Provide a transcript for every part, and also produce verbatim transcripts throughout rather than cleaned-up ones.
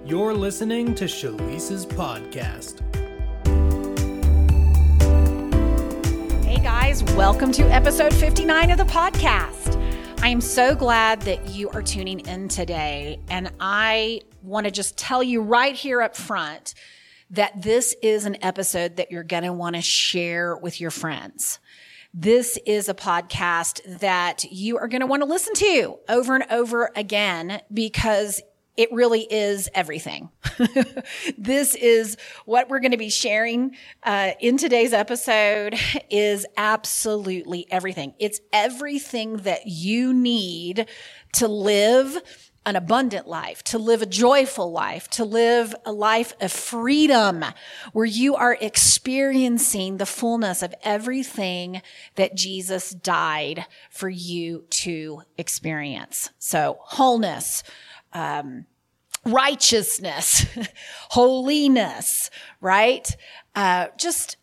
You're listening to Shalice's podcast. Hey guys, welcome to episode fifty-nine of the podcast. I am so glad that you are tuning in today, and I want to just tell you right here up front that this is an episode that you're going to want to share with your friends. This is a podcast that you are going to want to listen to over and over again because it really is everything. This is what we're going to be sharing uh, in today's episode is absolutely everything. It's everything that you need to live an abundant life, to live a joyful life, to live a life of freedom where you are experiencing the fullness of everything that Jesus died for you to experience. So wholeness, um, righteousness, holiness, right? Uh, just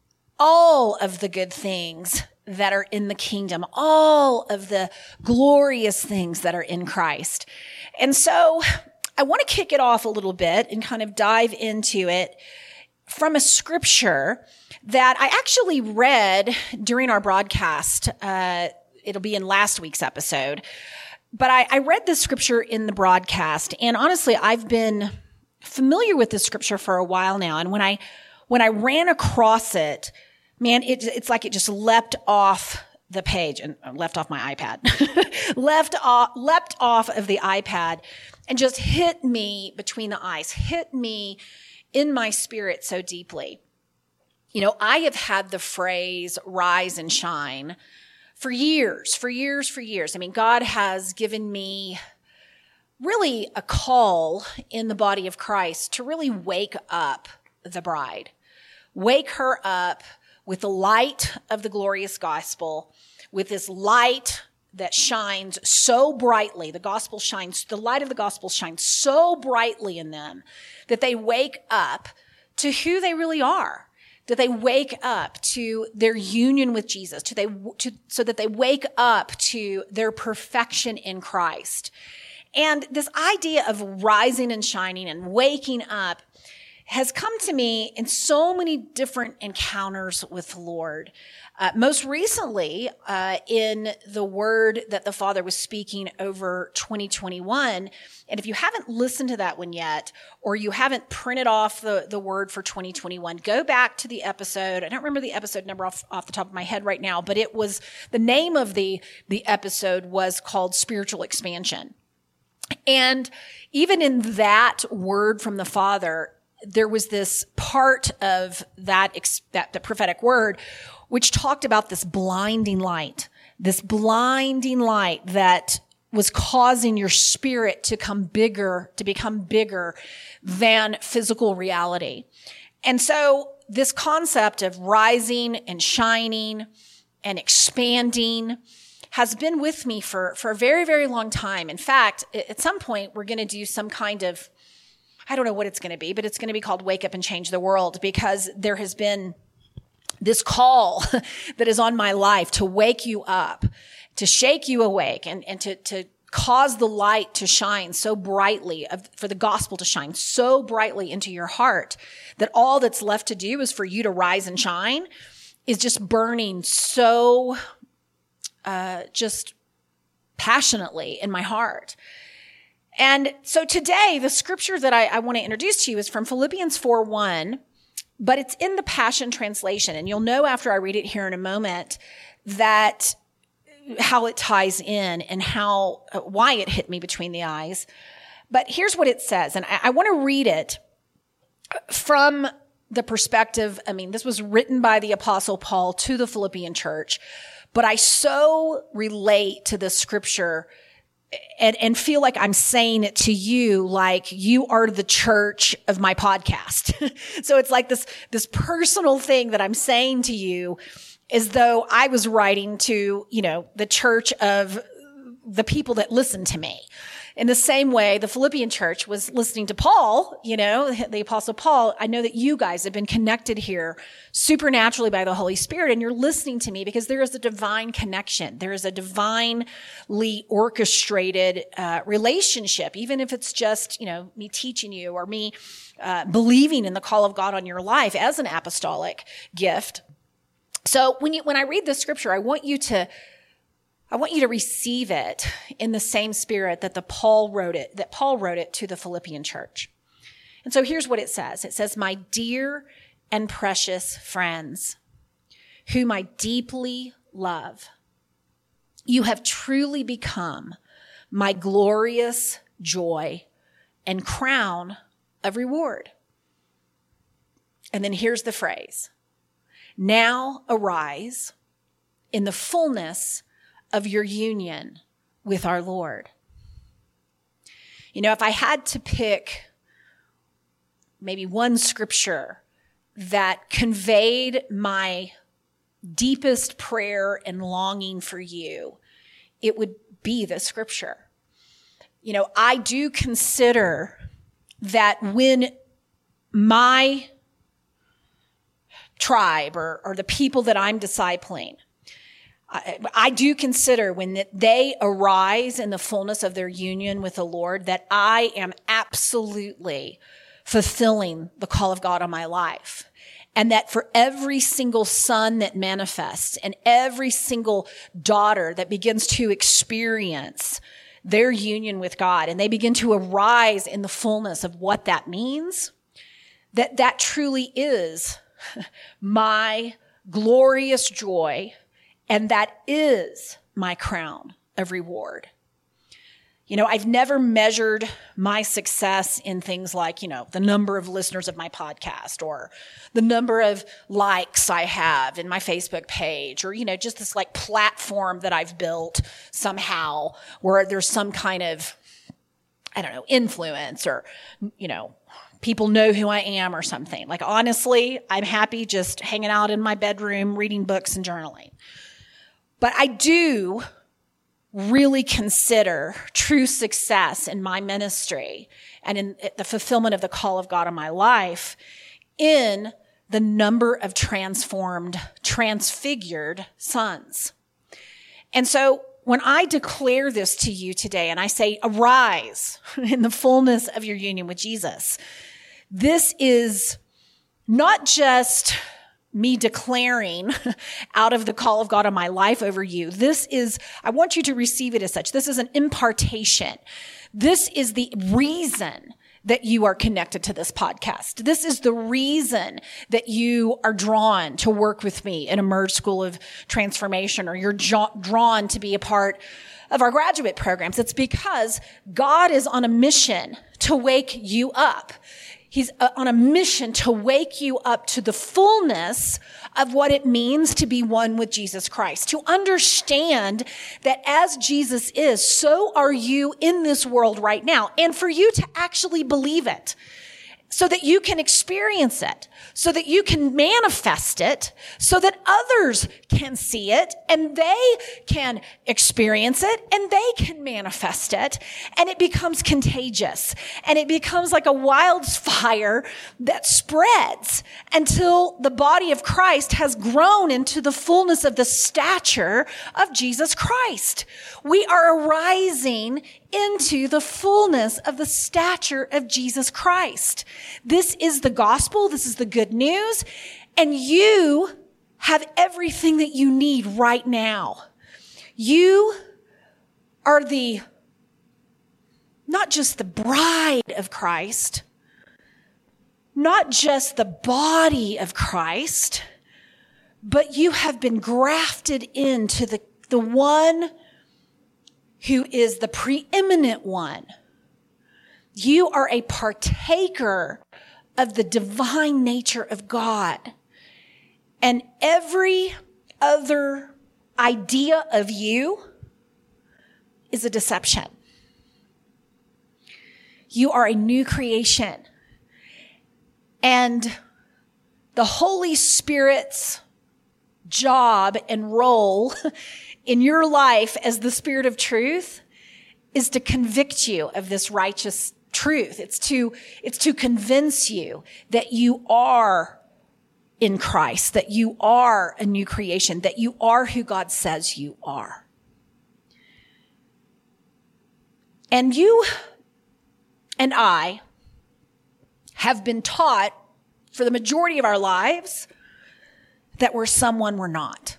all of the good things that are in the kingdom, all of the glorious things that are in Christ. And so I want to kick it off a little bit and kind of dive into it from a scripture that I actually read during our broadcast. Uh, it'll be in last week's episode. But I, I read this scripture in the broadcast, and honestly, I've been familiar with this scripture for a while now. And when I when I ran across it, man, it, it's like it just leapt off the page and left off my iPad, left off, leapt off of the iPad, and just hit me between the eyes, hit me in my spirit so deeply. You know, I have had the phrase "rise and shine" for years, for years, for years. I mean, God has given me really a call in the body of Christ to really wake up the bride, wake her up with the light of the glorious gospel, with this light that shines so brightly. The gospel shines, the light of the gospel shines so brightly in them that they wake up to who they really are. That they wake up to their union with Jesus, to they, to, so that they wake up to their perfection in Christ. And this idea of rising and shining and waking up has come to me in so many different encounters with the Lord. Uh, most recently, uh, in the word that the Father was speaking over twenty twenty-one. And if you haven't listened to that one yet, or you haven't printed off the, the word for twenty twenty-one, go back to the episode. I don't remember the episode number off, off the top of my head right now, but it was, the name of the, the episode was called Spiritual Expansion. And even in that word from the Father, there was this part of that, that the prophetic word, which talked about this blinding light, this blinding light that was causing your spirit to come bigger, to become bigger than physical reality. And so this concept of rising and shining and expanding has been with me for, for a very, very long time. In fact, at some point, we're going to do some kind of, I don't know what it's going to be, but it's going to be called Wake Up and Change the World, because there has been this call that is on my life to wake you up, to shake you awake, and, and to, to cause the light to shine so brightly, of, for the gospel to shine so brightly into your heart that all that's left to do is for you to rise and shine is just burning so uh, just passionately in my heart. And so today, the scripture that I, I want to introduce to you is from Philippians four one, but it's in the Passion Translation. And you'll know after I read it here in a moment that how it ties in and how, uh, why it hit me between the eyes. But here's what it says. And I, I want to read it from the perspective. I mean, this was written by the Apostle Paul to the Philippian church, but I so relate to the scripture And, and feel like I'm saying it to you, like you are the church of my podcast. So it's like this, this personal thing that I'm saying to you as though I was writing to, you know, the church of the people that listen to me. in the same way the Philippian church was listening to Paul, you know, the Apostle Paul, I know that you guys have been connected here supernaturally by the Holy Spirit, and you're listening to me because there is a divine connection. There is a divinely orchestrated uh, relationship, even if it's just, you know, me teaching you or me uh, believing in the call of God on your life as an apostolic gift. So when you when I read this scripture, I want you to I want you to receive it in the same spirit that the Paul wrote it, that Paul wrote it to the Philippian church. And so here's what it says. It says, "My dear and precious friends, whom I deeply love, you have truly become my glorious joy and crown of reward." And then here's the phrase, "Now arise in the fullness of your union with our Lord." You know, if I had to pick maybe one scripture that conveyed my deepest prayer and longing for you, it would be the scripture. You know, I do consider that when my tribe or, or the people that I'm discipling, I, I do consider when they arise in the fullness of their union with the Lord, that I am absolutely fulfilling the call of God on my life. And that for every single son that manifests and every single daughter that begins to experience their union with God and they begin to arise in the fullness of what that means, that that truly is my glorious joy, and that is my crown of reward. You know, I've never measured my success in things like, you know, the number of listeners of my podcast or the number of likes I have in my Facebook page or, you know, just this like platform that I've built somehow where there's some kind of, I don't know, influence or, you know, people know who I am or something. Like, honestly, I'm happy just hanging out in my bedroom, reading books and journaling. But I do really consider true success in my ministry and in the fulfillment of the call of God in my life in the number of transformed, transfigured sons. And so when I declare this to you today and I say, arise in the fullness of your union with Jesus, this is not just me declaring out of the call of God on my life over you. This is, I want you to receive it as such. This is an impartation. This is the reason that you are connected to this podcast. This is the reason that you are drawn to work with me in Emerge School of Transformation, or you're jo- drawn to be a part of our graduate programs. It's because God is on a mission to wake you up. He's on a mission to wake you up to the fullness of what it means to be one with Jesus Christ, to understand that as Jesus is, so are you in this world right now, and for you to actually believe it, so that you can experience it, so that you can manifest it, so that others can see it and they can experience it and they can manifest it, and it becomes contagious and it becomes like a wildfire that spreads until the body of Christ has grown into the fullness of the stature of Jesus Christ. We are arising into the fullness of the stature of Jesus Christ. This is the gospel. This is the good news. And you have everything that you need right now. You are the, not just the bride of Christ, not just the body of Christ, but you have been grafted into the, the one who is the preeminent one. You are a partaker of the divine nature of God. And every other idea of you is a deception. You are a new creation. And the Holy Spirit's job and role in your life as the Spirit of truth is to convict you of this righteous truth. It's to, it's to convince you that you are in Christ, that you are a new creation, that you are who God says you are. And you and I have been taught for the majority of our lives that we're someone we're not.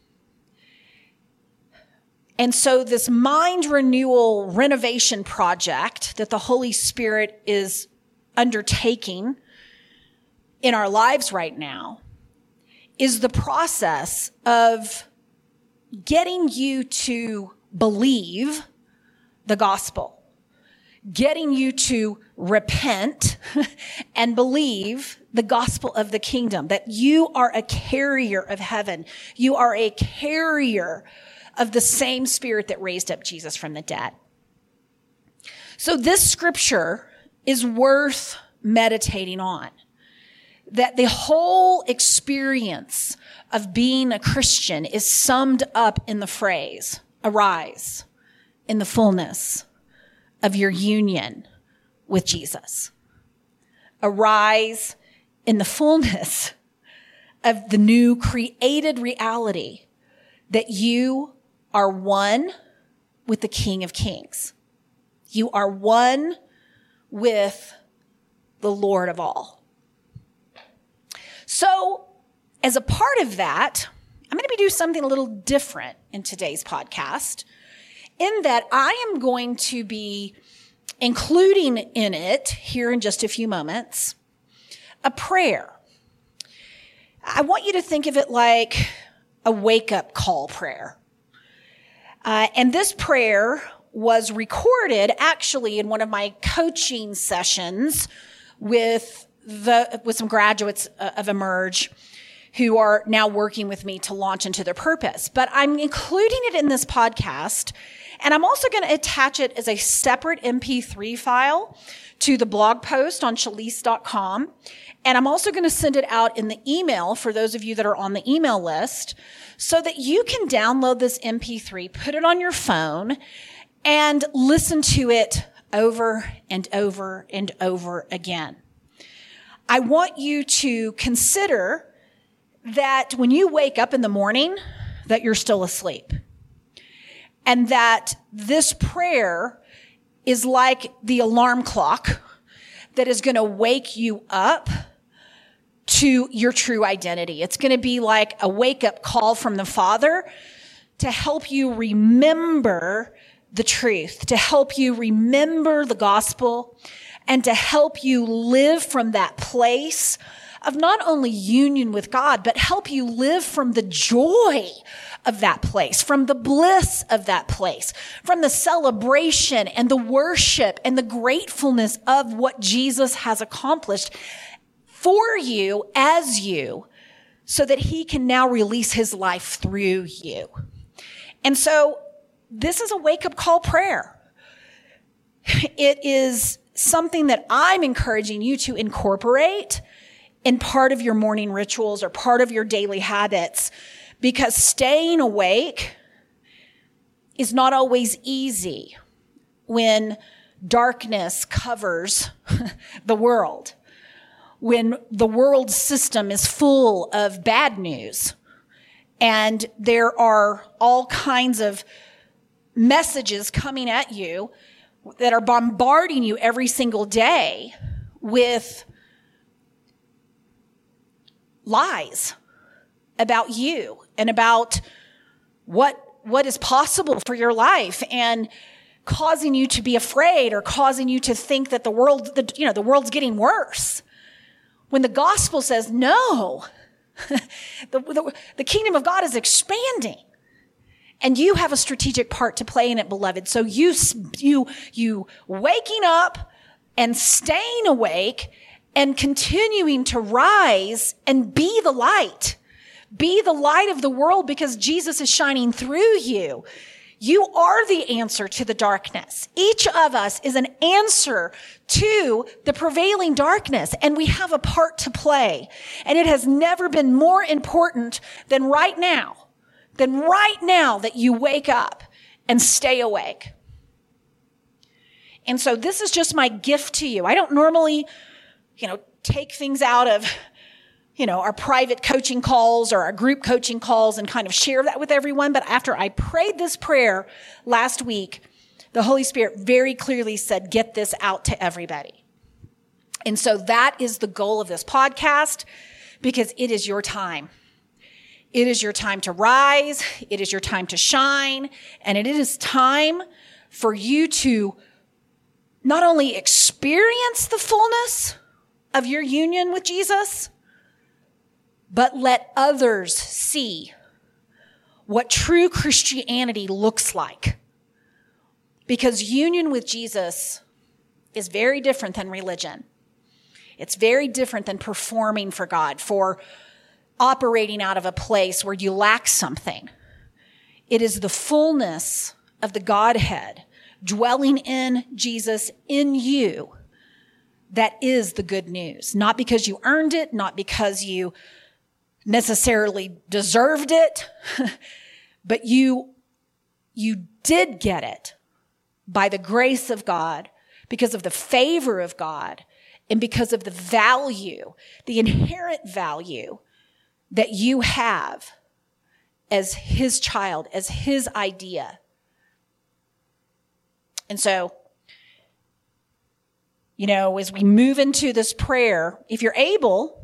And so this mind renewal renovation project that the Holy Spirit is undertaking in our lives right now is the process of getting you to believe the gospel, getting you to repent and believe the gospel of the kingdom, that you are a carrier of heaven. You are a carrier of the same Spirit that raised up Jesus from the dead. So this scripture is worth meditating on, that the whole experience of being a Christian is summed up in the phrase, arise in the fullness of your union with Jesus. Arise in the fullness of the new created reality that you are one with the King of Kings. You are one with the Lord of all. So, as a part of that, I'm going to be doing something a little different in today's podcast, in that I am going to be including in it, here in just a few moments, a prayer. I want you to think of it like a wake-up call prayer. Uh, and this prayer was recorded actually in one of my coaching sessions with the with some graduates of Emerge who are now working with me to launch into their purpose. But I'm including it in this podcast, and I'm also going to attach it as a separate M P three file to the blog post on Shalise dot com. And I'm also going to send it out in the email for those of you that are on the email list so that you can download this M P three, put it on your phone, and listen to it over and over and over again. I want you to consider that when you wake up in the morning, that you're still asleep. And that this prayer is like the alarm clock that is going to wake you up to your true identity. It's going to be like a wake-up call from the Father to help you remember the truth, to help you remember the gospel, and to help you live from that place of not only union with God, but help you live from the joy of that place, from the bliss of that place, from the celebration and the worship and the gratefulness of what Jesus has accomplished for you as you, so that he can now release his life through you. And so this is a wake-up call prayer. It is something that I'm encouraging you to incorporate in part of your morning rituals or part of your daily habits, because staying awake is not always easy when darkness covers the world, when the world system is full of bad news, and there are all kinds of messages coming at you that are bombarding you every single day with lies about you and about what what is possible for your life, and causing you to be afraid or causing you to think that the world, the, you know, the world's getting worse. When the gospel says, no, the, the, the kingdom of God is expanding. And you have a strategic part to play in it, beloved. So you, you, you waking up and staying awake and continuing to rise and be the light. Be the light of the world, because Jesus is shining through you. You are the answer to the darkness. Each of us is an answer to the prevailing darkness, and we have a part to play. And it has never been more important than right now. Than right now that you wake up and stay awake. And so this is just my gift to you. I don't normally, you know, take things out of, you know, our private coaching calls or our group coaching calls and kind of share that with everyone. But after I prayed this prayer last week, the Holy Spirit very clearly said, get this out to everybody. And so that is the goal of this podcast, because it is your time. It is your time to rise. It is your time to shine. And it is time for you to not only experience the fullness of your union with Jesus, but let others see what true Christianity looks like. Because union with Jesus is very different than religion. It's very different than performing for God, for operating out of a place where you lack something. It is the fullness of the Godhead dwelling in Jesus, in you, that is the good news. Not because you earned it, not because you necessarily deserved it, but you, you did get it by the grace of God, because of the favor of God, and because of the value, the inherent value that you have as his child, as his idea. And so, you know, as we move into this prayer, if you're able,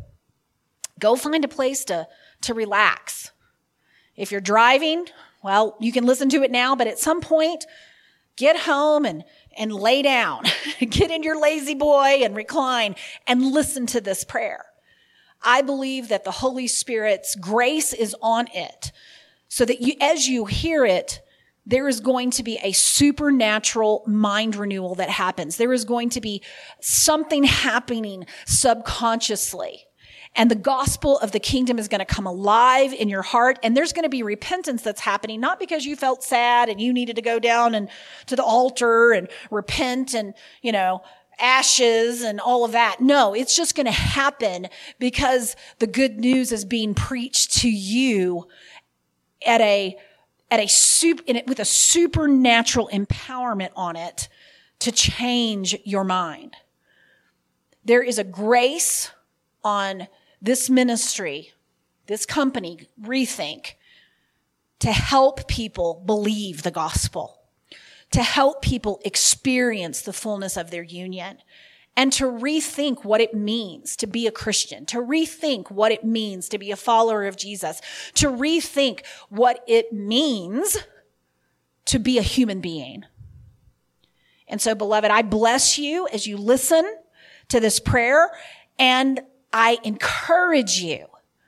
go find a place to, to relax. If you're driving, well, you can listen to it now, but at some point, get home and, and lay down. Get in your lazy boy and recline and listen to this prayer. I believe that the Holy Spirit's grace is on it, so that you, as you hear it, there is going to be a supernatural mind renewal that happens. There is going to be something happening subconsciously. And the gospel of the kingdom is going to come alive in your heart. And there's going to be repentance that's happening, not because you felt sad and you needed to go down and to the altar and repent and, you know, ashes and all of that. No, it's just going to happen because the good news is being preached to you at a at a super, in it, with a supernatural empowerment on it to change your mind. There is a grace on this ministry, this company, Rethink, to help people believe the gospel, to help people experience the fullness of their union, and to rethink what it means to be a Christian, to rethink what it means to be a follower of Jesus, to rethink what it means to be a human being. And so, beloved, I bless you as you listen to this prayer, and I encourage you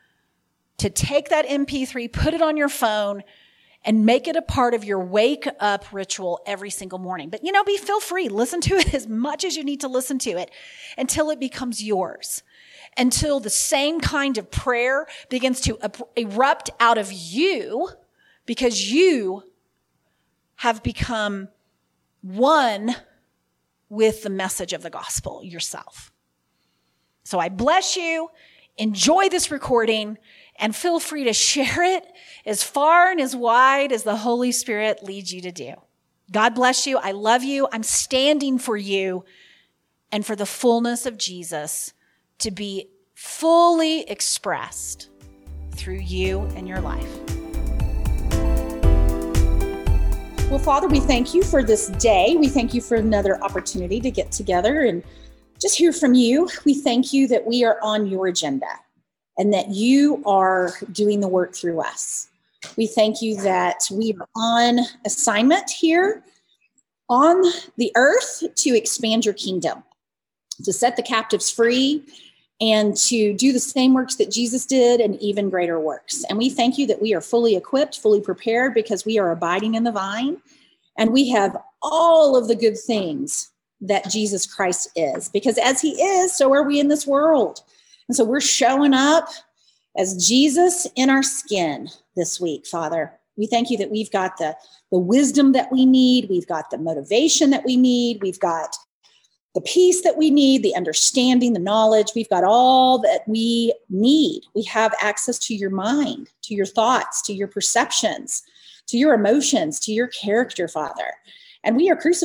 to take that M P three, put it on your phone, and make it a part of your wake up ritual every single morning. But, you know, be feel free. Listen to it as much as you need to listen to it until it becomes yours, until the same kind of prayer begins to erupt out of you because you have become one with the message of the gospel yourself. So I bless you. Enjoy this recording. And feel free to share it as far and as wide as the Holy Spirit leads you to do. God bless you. I love you. I'm standing for you and for the fullness of Jesus to be fully expressed through you and your life. Well, Father, we thank you for this day. We thank you for another opportunity to get together and just hear from you. We thank you that we are on your agenda, and that you are doing the work through us. We thank you that we are on assignment here on the earth to expand your kingdom, to set the captives free, and to do the same works that Jesus did and even greater works. And we thank you that we are fully equipped, fully prepared, because we are abiding in the vine, and we have all of the good things that Jesus Christ is, because as he is, so are we in this world. And so we're showing up as Jesus in our skin this week, Father. We thank you that we've got the, the wisdom that we need. We've got the motivation that we need. We've got the peace that we need, the understanding, the knowledge. We've got all that we need. We have access to your mind, to your thoughts, to your perceptions, to your emotions, to your character, Father. And we are crucified.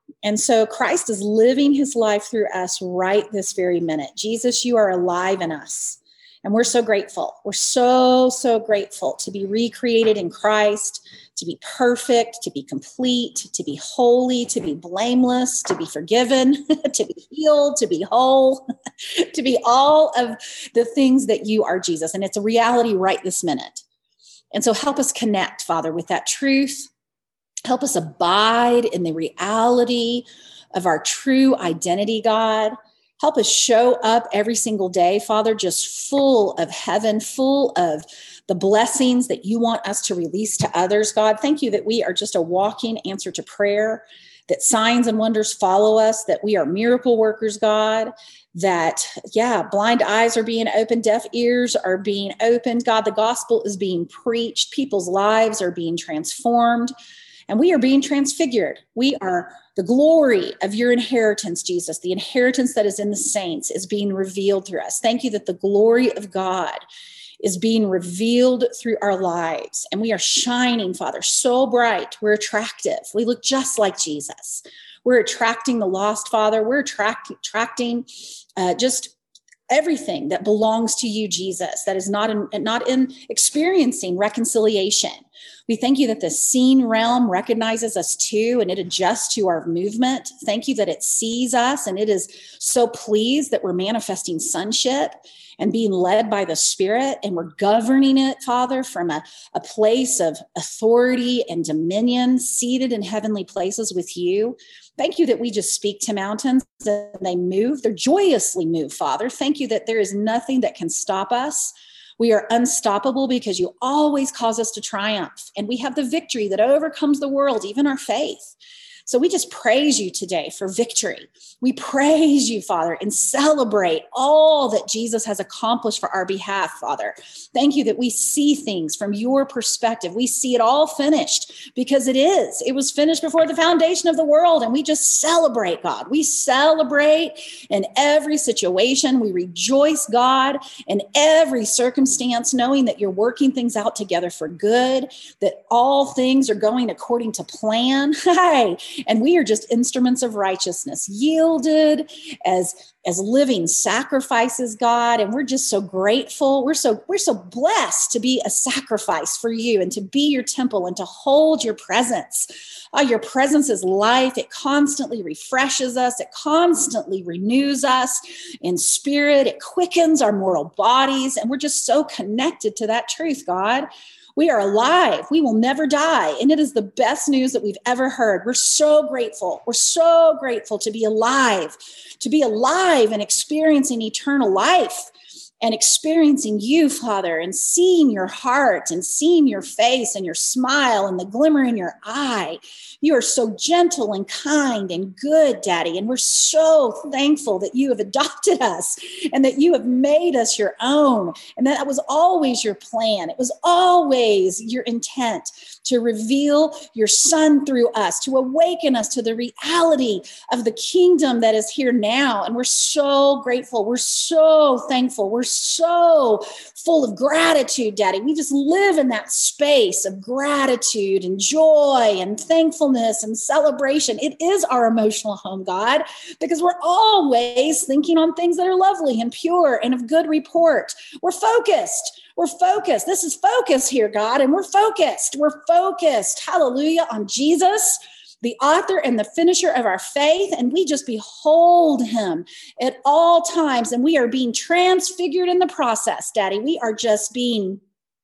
And so Christ is living his life through us right this very minute. Jesus, you are alive in us. And we're so grateful. We're so, so grateful to be recreated in Christ, to be perfect, to be complete, to be holy, to be blameless, to be forgiven, to be healed, to be whole, to be all of the things that you are, Jesus. And it's a reality right this minute. And so help us connect, Father, with that truth. Help us abide in the reality of our true identity, God. Help us show up every single day, Father, just full of heaven, full of the blessings that you want us to release to others, God. Thank you that we are just a walking answer to prayer, that signs and wonders follow us, that we are miracle workers, God, that, yeah, blind eyes are being opened, deaf ears are being opened. God, the gospel is being preached. People's lives are being transformed. And we are being transfigured. We are the glory of your inheritance, Jesus. The inheritance that is in the saints is being revealed through us. Thank you that the glory of God is being revealed through our lives. And we are shining, Father, so bright. We're attractive. We look just like Jesus. We're attracting the lost, Father. We're attract, attracting uh, just everything that belongs to you, Jesus, that is not in, not in experiencing reconciliation. We thank you that the seen realm recognizes us too, and it adjusts to our movement. Thank you that it sees us, and it is so pleased that we're manifesting sonship and being led by the Spirit, and we're governing it, Father, from a, a place of authority and dominion, seated in heavenly places with you. Thank you that we just speak to mountains and they move. They're joyously moved, Father. Thank you that there is nothing that can stop us. We are unstoppable because you always cause us to triumph. And we have the victory that overcomes the world, even our faith. So we just praise you today for victory. We praise you, Father, and celebrate all that Jesus has accomplished for our behalf, Father. Thank you that we see things from your perspective. We see it all finished because it is. It was finished before the foundation of the world, and we just celebrate, God. We celebrate in every situation. We rejoice, God, in every circumstance, knowing that you're working things out together for good, that all things are going according to plan. Hi. And we are just instruments of righteousness, yielded as, as living sacrifices, God. And we're just so grateful. We're so, we're so blessed to be a sacrifice for you and to be your temple and to hold your presence. Oh, your presence is life. It constantly refreshes us. It constantly renews us in spirit. It quickens our mortal bodies. And we're just so connected to that truth, God. We are alive. We will never die. And it is the best news that we've ever heard. We're so grateful. We're so grateful to be alive, to be alive and experiencing eternal life and experiencing you, Father, and seeing your heart and seeing your face and your smile and the glimmer in your eye. You are so gentle and kind and good, Daddy. And we're so thankful that you have adopted us and that you have made us your own. And that was always your plan. It was always your intent to reveal your Son through us, to awaken us to the reality of the kingdom that is here now. And we're so grateful. We're so thankful. We're so full of gratitude, Daddy. We just live in that space of gratitude and joy and thankfulness and celebration. It is our emotional home, God, because we're always thinking on things that are lovely and pure and of good report. We're focused. We're focused. This is focus here, God, and we're focused. We're focused, hallelujah, on Jesus, the author and the finisher of our faith, and we just behold him at all times, and we are being transfigured in the process, Daddy. We are just being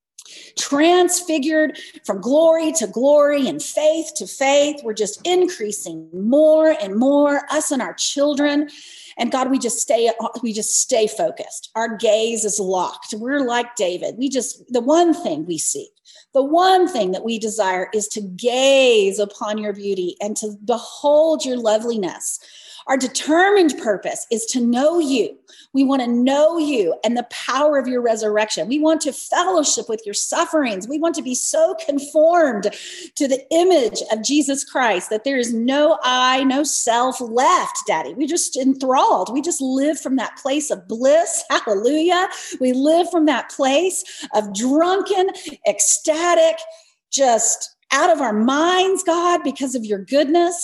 transfigured from glory to glory and faith to faith. We're just increasing more and more, us and our children. And God, we just stay, we just stay focused. Our gaze is locked. We're like David. We just, the one thing we seek, the one thing that we desire is to gaze upon your beauty and to behold your loveliness. Our determined purpose is to know you. We want to know you and the power of your resurrection. We want to fellowship with your sufferings. We want to be so conformed to the image of Jesus Christ that there is no I, no self left, Daddy. We just enthralled. We just live from that place of bliss. Hallelujah. We live from that place of drunken, ecstatic, just out of our minds, God, because of your goodness.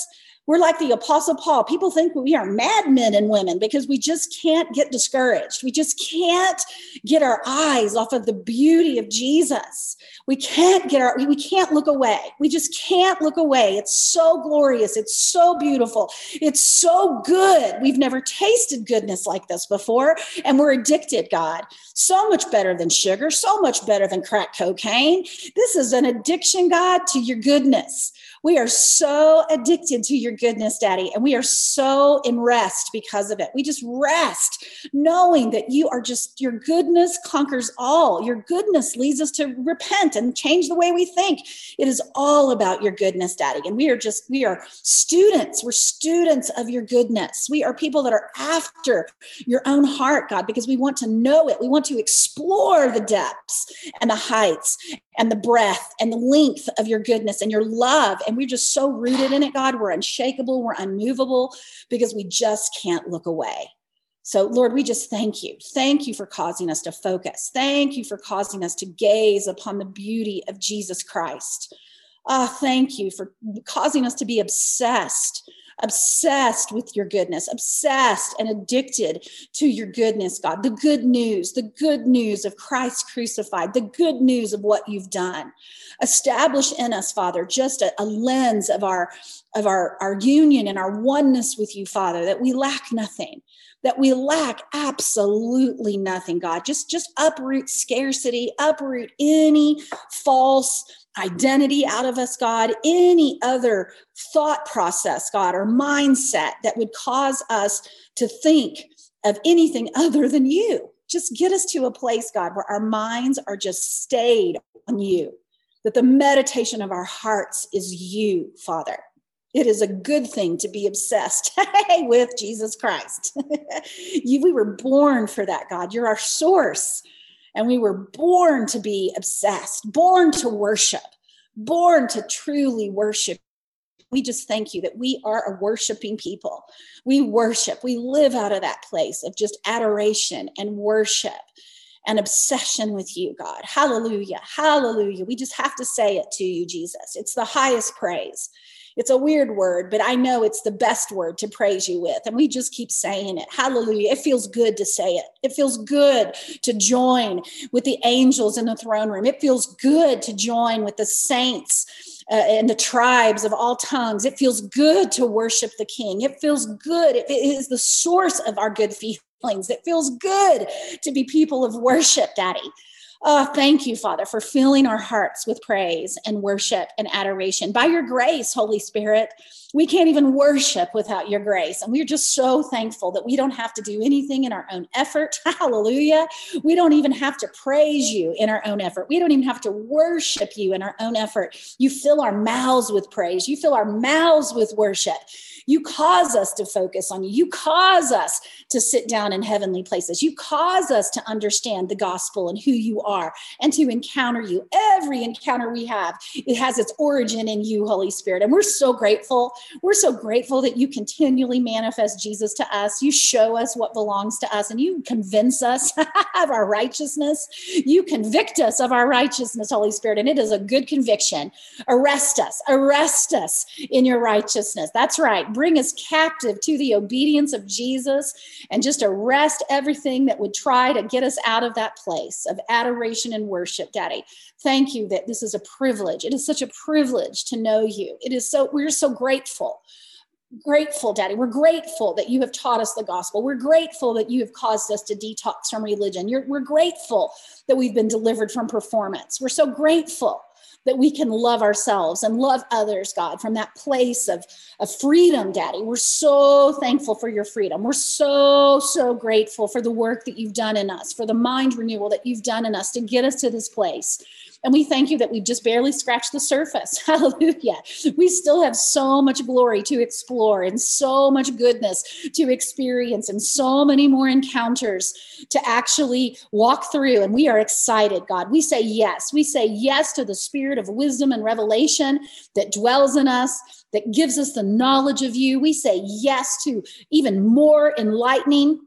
We're like the Apostle Paul. People think we are madmen and women because we just can't get discouraged. We just can't get our eyes off of the beauty of Jesus. We can't get our, we can't look away. We just can't look away. It's so glorious. It's so beautiful. It's so good. We've never tasted goodness like this before, and we're addicted, God. So much better than sugar, so much better than crack cocaine. This is an addiction, God, to your goodness. We are so addicted to your goodness, Daddy, and we are so in rest because of it. We just rest knowing that you are just, your goodness conquers all. Your goodness leads us to repent and change the way we think. It is all about your goodness, Daddy. And we are just, we are students. We're students of your goodness. We are people that are after your own heart, God, because we want to know it. We want to explore the depths and the heights and the breadth and the length of your goodness and your love. And we're just so rooted in it, God. We're unshakable. We're unmovable because we just can't look away. So, Lord, we just thank you. Thank you for causing us to focus. Thank you for causing us to gaze upon the beauty of Jesus Christ. Ah, oh, thank you for causing us to be obsessed obsessed with your goodness, obsessed and addicted to your goodness, God. The good news, the good news of Christ crucified, the good news of what you've done. Establish in us, Father, just a, a lens of our, of our, our union and our oneness with you, Father, that we lack nothing, that we lack absolutely nothing, God. Just, just uproot scarcity, uproot any false identity out of us, God, any other thought process, God, or mindset that would cause us to think of anything other than you. Just get us to a place, God, where our minds are just stayed on you, that the meditation of our hearts is you, Father. It is a good thing to be obsessed with Jesus Christ. you, we were born for that, God. You're our source. And we were born to be obsessed, born to worship, born to truly worship. We just thank you that we are a worshiping people. We worship. We live out of that place of just adoration and worship and obsession with you, God. Hallelujah. Hallelujah. We just have to say it to you, Jesus. It's the highest praise. It's a weird word, but I know it's the best word to praise you with. And we just keep saying it. Hallelujah. It feels good to say it. It feels good to join with the angels in the throne room. It feels good to join with the saints uh, and the tribes of all tongues. It feels good to worship the King. It feels good. It is the source of our good feelings. It feels good to be people of worship, Daddy. Oh, thank you, Father, for filling our hearts with praise and worship and adoration. By your grace, Holy Spirit, we can't even worship without your grace. And we're just so thankful that we don't have to do anything in our own effort. Hallelujah. We don't even have to praise you in our own effort. We don't even have to worship you in our own effort. You fill our mouths with praise. You fill our mouths with worship. You cause us to focus on you. You cause us to sit down in heavenly places. You cause us to understand the gospel and who you are and to encounter you. Every encounter we have, it has its origin in you, Holy Spirit. And we're so grateful. We're so grateful that you continually manifest Jesus to us. You show us what belongs to us and you convince us of our righteousness. You convict us of our righteousness, Holy Spirit. And it is a good conviction. Arrest us, arrest us in your righteousness. That's right. Bring us captive to the obedience of Jesus and just arrest everything that would try to get us out of that place of adoration and worship, Daddy. Thank you that this is a privilege. It is such a privilege to know you. It is so, we're so grateful. Grateful, Daddy. We're grateful that you have taught us the gospel. We're grateful that you have caused us to detox from religion. You're, we're grateful that we've been delivered from performance. We're so grateful that we can love ourselves and love others, God, from that place of, of freedom, Daddy. We're so thankful for your freedom. We're so, so grateful for the work that you've done in us, for the mind renewal that you've done in us to get us to this place. And we thank you that we've just barely scratched the surface. Hallelujah. We still have so much glory to explore and so much goodness to experience and so many more encounters to actually walk through. And we are excited, God. We say yes. We say yes to the spirit of wisdom and revelation that dwells in us, that gives us the knowledge of you. We say yes to even more enlightening,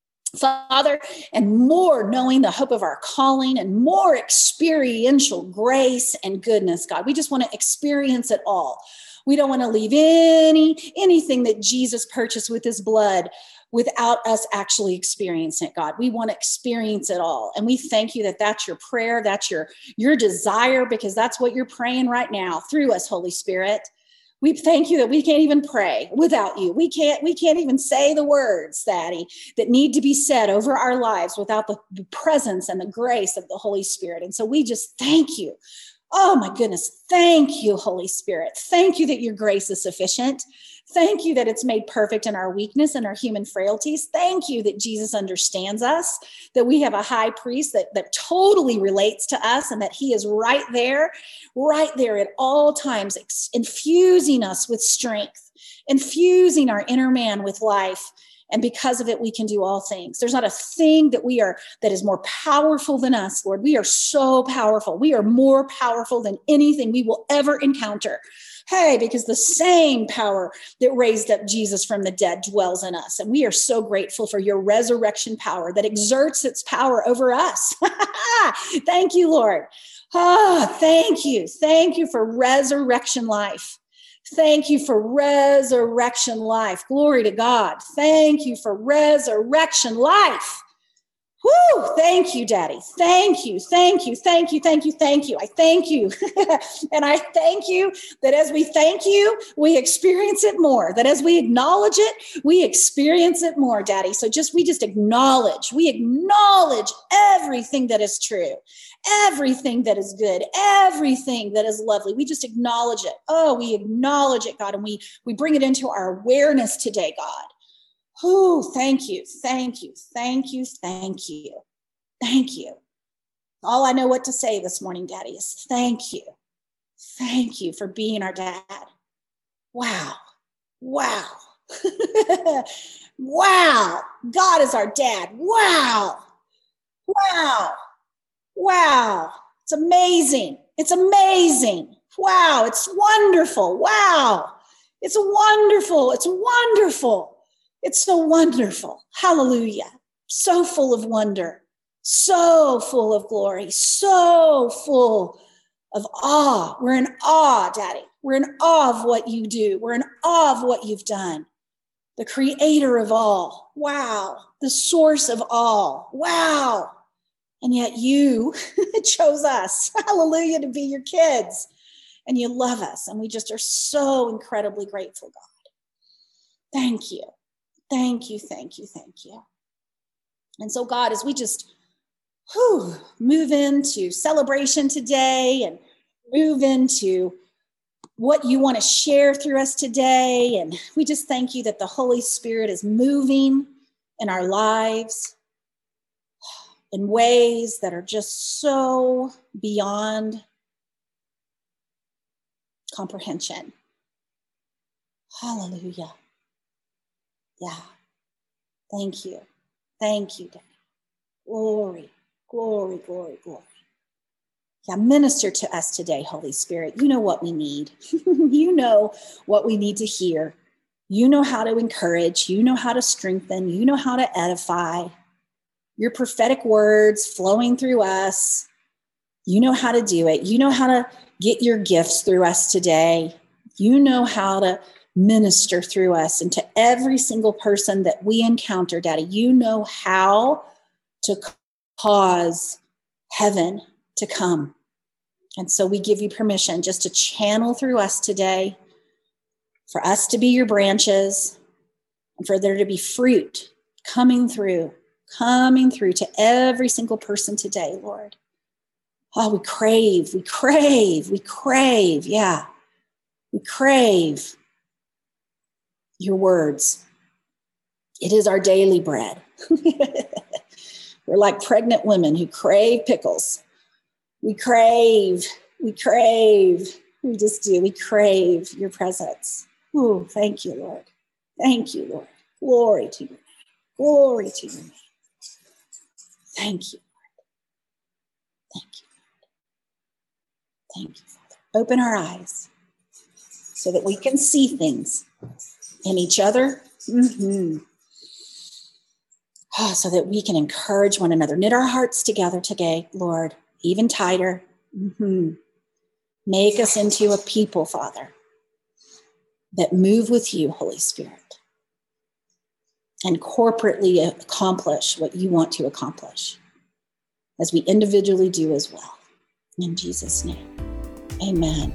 Father, and more knowing the hope of our calling and more experiential grace and goodness, God. We just want to experience it all. We don't want to leave any anything that Jesus purchased with his blood without us actually experiencing it, God. We want to experience it all. And we thank you that that's your prayer, that's your, your desire, because that's what you're praying right now through us, Holy Spirit. We thank you that we can't even pray without you. We can't, we can't even say the words, Daddy, that need to be said over our lives without the, the presence and the grace of the Holy Spirit. And so we just thank you. Oh my goodness. Thank you, Holy Spirit. Thank you that your grace is sufficient. Thank you that it's made perfect in our weakness and our human frailties. Thank you that Jesus understands us, that we have a high priest that, that totally relates to us, and that he is right there, right there at all times, ex- infusing us with strength, infusing our inner man with life. And because of it, we can do all things. There's not a thing that we are that is more powerful than us, Lord. We are so powerful. We are more powerful than anything we will ever encounter. Hey, because the same power that raised up Jesus from the dead dwells in us. And we are so grateful for your resurrection power that exerts its power over us. Thank you, Lord. Ah, thank you. Thank you for resurrection life. Thank you for resurrection life. Glory to God. Thank you for resurrection life. Woo! Thank you, Daddy. Thank you. Thank you. Thank you. Thank you. Thank you. I thank you. And I thank you that as we thank you, we experience it more. That as we acknowledge it, we experience it more, Daddy. So just, we just acknowledge, we acknowledge everything that is true, everything that is good, everything that is lovely. We just acknowledge it. Oh, we acknowledge it, God. And we, we bring it into our awareness today, God. Oh, thank you, thank you, thank you, thank you, thank you. All I know what to say this morning, Daddy, is thank you. Thank you for being our dad. Wow, wow, wow. God is our dad. Wow, wow, wow. It's amazing. It's amazing. Wow, it's wonderful. Wow, it's wonderful. It's wonderful. It's so wonderful. Hallelujah. So full of wonder, so full of glory, so full of awe. We're in awe, Daddy. We're in awe of what you do. We're in awe of what you've done. The creator of all. Wow. The source of all. Wow. And yet you chose us, hallelujah, to be your kids. And you love us. And we just are so incredibly grateful, God. Thank you. Thank you, thank you, thank you. And so, God, as we just whew, move into celebration today and move into what you want to share through us today, and we just thank you that the Holy Spirit is moving in our lives in ways that are just so beyond comprehension. Hallelujah. Yeah. Thank you. Thank you, Daddy. Glory, glory, glory, glory. Yeah, minister to us today, Holy Spirit. You know what we need. You know what we need to hear. You know how to encourage. You know how to strengthen. You know how to edify. Your prophetic words flowing through us. You know how to do it. You know how to get your gifts through us today. You know how to minister through us and to every single person that we encounter, Daddy. You know how to cause heaven to come. And so we give you permission just to channel through us today, for us to be your branches, and for there to be fruit coming through, coming through to every single person today, Lord. Oh, we crave, we crave, we crave, yeah. We crave your words. It is our daily bread. We're like pregnant women who crave pickles. We crave, we crave, we just do. We crave your presence. Oh, thank you, Lord. Thank you, Lord. Glory to your name. Glory to your name. Thank you, Lord. Thank you, Lord. Thank you, Father. Open our eyes so that we can see things in each other. Mm-hmm. Oh, so that we can encourage one another. Knit our hearts together today, Lord, even tighter. Mm-hmm. Make us into a people, Father, that move with you, Holy Spirit, and corporately accomplish what you want to accomplish, as we individually do as well. In Jesus' name, amen.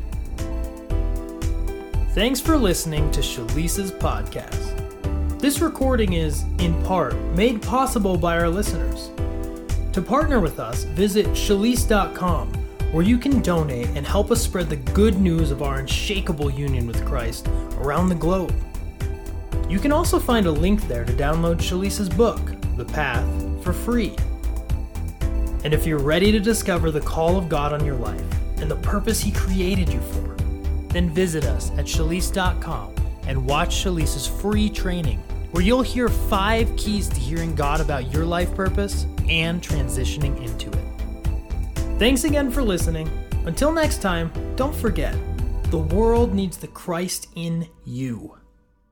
Thanks for listening to Shalisa's podcast. This recording is, in part, made possible by our listeners. To partner with us, visit shalise dot com, where you can donate and help us spread the good news of our unshakable union with Christ around the globe. You can also find a link there to download Shalisa's book, The Path, for free. And if you're ready to discover the call of God on your life and the purpose He created you for, then visit us at shalise dot com and watch Shalisa's free training, where you'll hear five keys to hearing God about your life purpose and transitioning into it. Thanks again for listening. Until next time, don't forget, the world needs the Christ in you.